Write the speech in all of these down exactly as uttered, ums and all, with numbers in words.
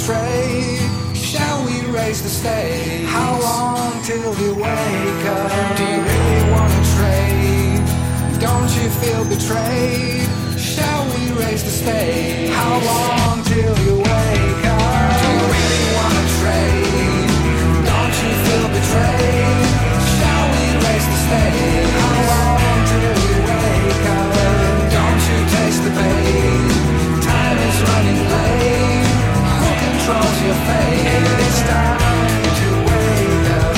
trade? Shall we raise the stakes? How long till you wake up? Do you really wanna trade? Don't you feel betrayed? Shall we raise the stakes? How long till you wake up? Do you really wanna trade? Don't you feel betrayed? Shall we raise the stakes? How long till you wake up? Don't you taste the pain? Time is running late. Who controls your fate? It's time to wake up.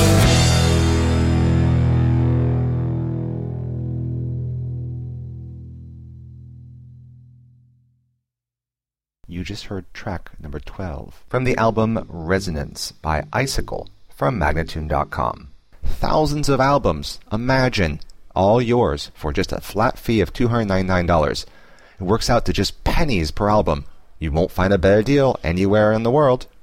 You just heard track number twelve from the album Resonance by Icicle from Magnatune dot com. Thousands of albums, imagine, all yours for just a flat fee of two hundred ninety-nine dollars. It works out to just pennies per album. You won't find a better deal anywhere in the world.